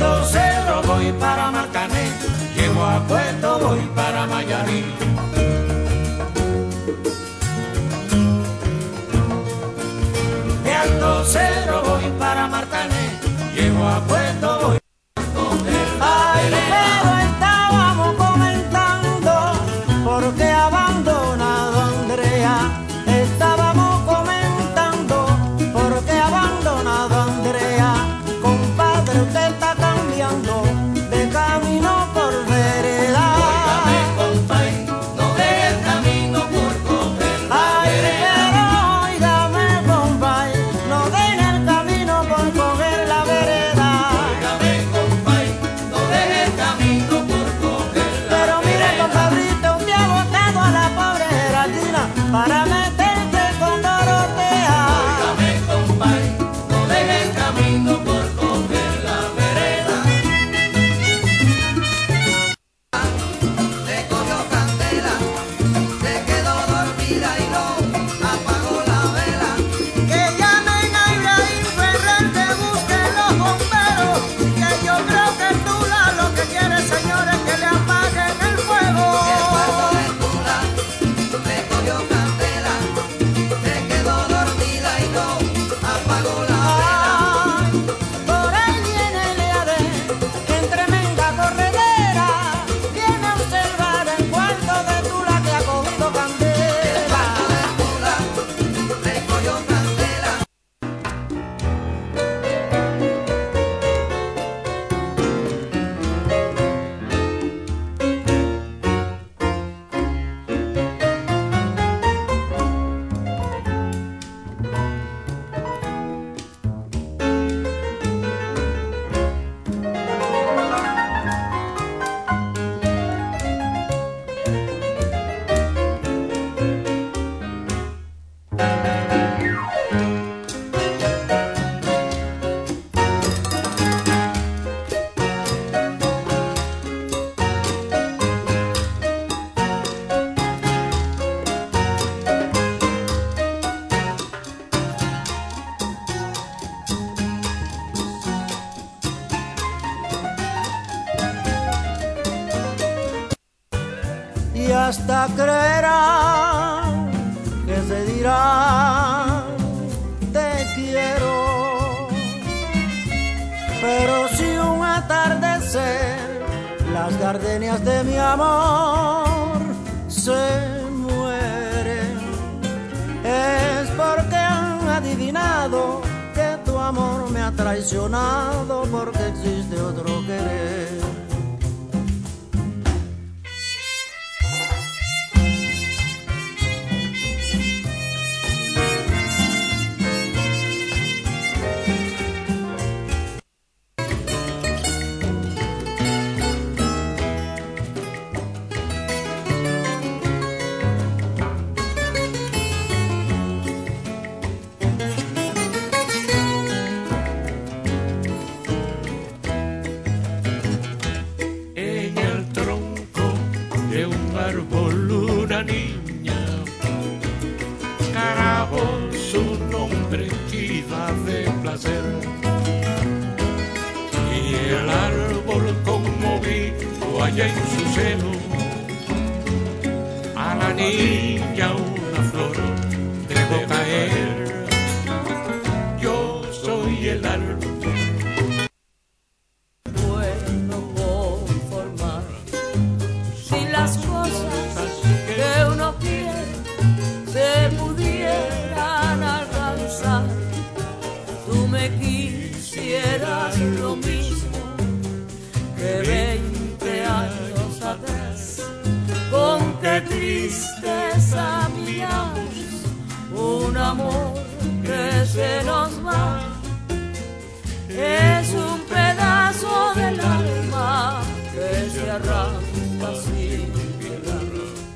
Cero voy para Marcané, llego a Puerto, voy para Mayarí. De Alto Cero voy para Marcané, llego a Puerto, voy a coger la vereda. Estábamos comentando por qué abandonado Andrea. Estábamos comentando por qué abandonado Andrea. Compadre, usted está cambiando de camino por vereda. Óigame, compay, no deje el camino por coger la vereda. Óigame, compay, no deje el camino por coger la vereda. Óigame, compay, no deje el camino por coger la vereda. Pero mire, compadrito, usted ha botado a la pobre Geraldina para meterse con Dorotea. Óigame, compay, no deje el camino por coger la vereda. Le cogió candela, se quedó dormida y no apagó la vela. Que llamen a Ibrahim Ferrer, que busquen los bomberos, que yo creo que Tula lo que quiere, señores, que le apaguen el fuego. El puerto de Tula le cogió candela, se quedó dormida y no apagó la vela. Ay, por ahí viene el EAD, en tremenda corredera, viene a observar el cuarto de Tula que ha cogido candela. Tula le cogió candela. Y hasta creerán que se dirá te quiero. Pero si un atardecer las gardenias de mi amor se mueren, es porque han adivinado que tu amor me ha traicionado, porque existe otro querer. En el tronco de un árbol una niña grabó su nombre chida de placer, y el árbol conmovido allá en su seno a la niña una flor dejó caer. Yo soy el árbol Bueno conformar si las cosas que uno quiere se pudieran alcanzar. Tú me quisieras lo mismo que 20 años atrás. Con qué tristeza miramos un amor que se nos va. Es un pedazo del alma que se arranca sin piedad.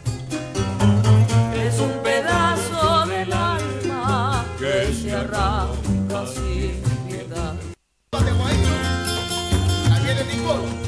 Es un pedazo del alma que se arranca sin piedad. Ahí viene Nicolo.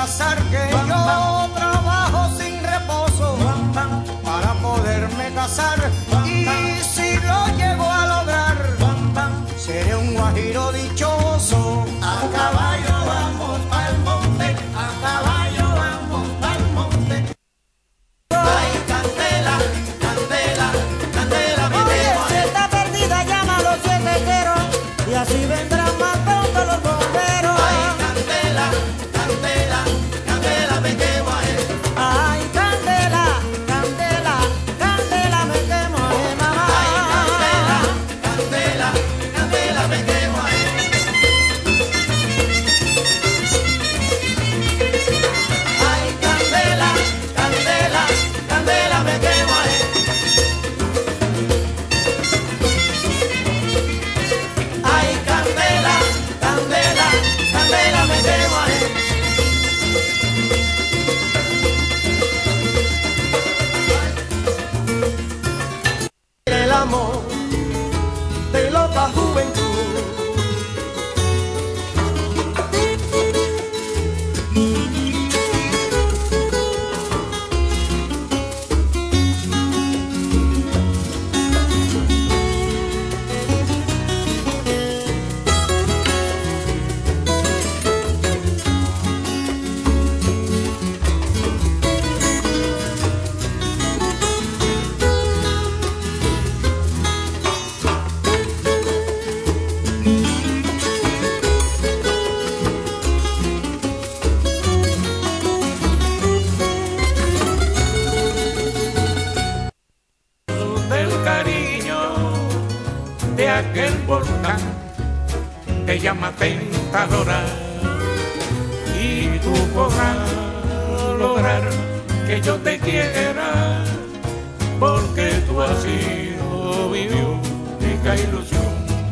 casar, que yo trabajo sin reposo para poderme casar. Y si lo llego a lograr, seré un guajiro dichoso. A caballo vamos pa'l monte, a caballo vamos pa'l monte. Ay, candela, candela, candela, mi Oye, tema. si está perdida, llama a los 7 y así vendrán más pronto los bomberos. Ay, candela, candela, candela, me quemo a él. Ay, candela, candela, candela, me quemo, mamá. Ay, candela, candela, candela, me quemo a él. Ay, candela, candela, candela, me quemo a él. Ay, candela, candela, candela, me quemo a él. El amor de loca juventud. Del cariño de aquel volcán te llama tentadora y tú podrás lograr que yo te quiera porque tú has sido mi única ilusión.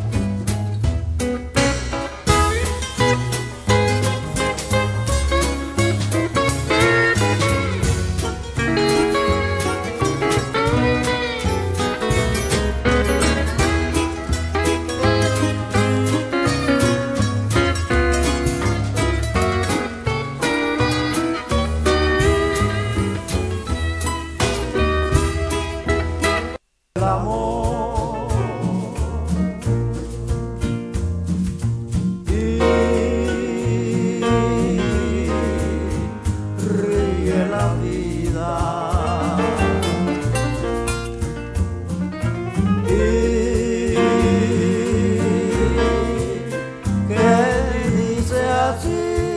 El amor y ríe la vida y que dice así.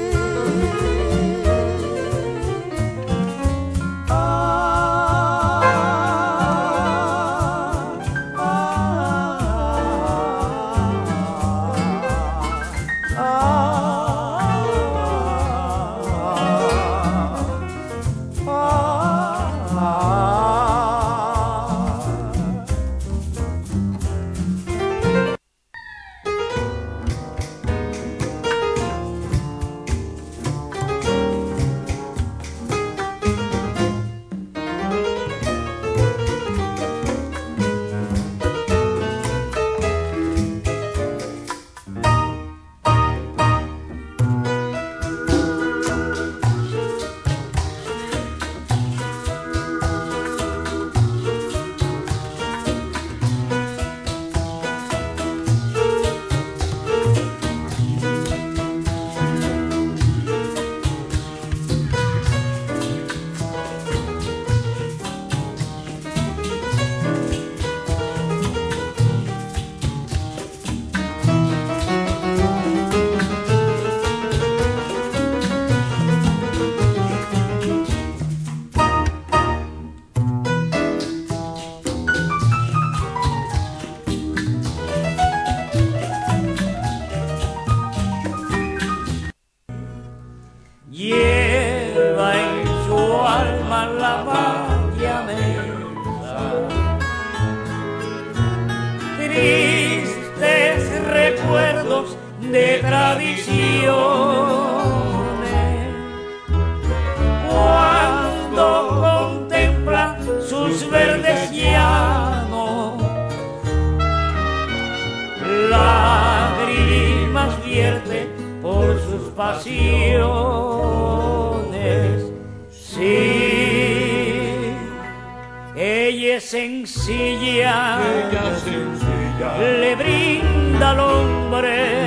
Lleva en su alma la patria mensa, tristes recuerdos de tradiciones. Cuando contempla sus verdes llanos, lágrimas vierte por sus pasiones. sencilla le brinda al hombre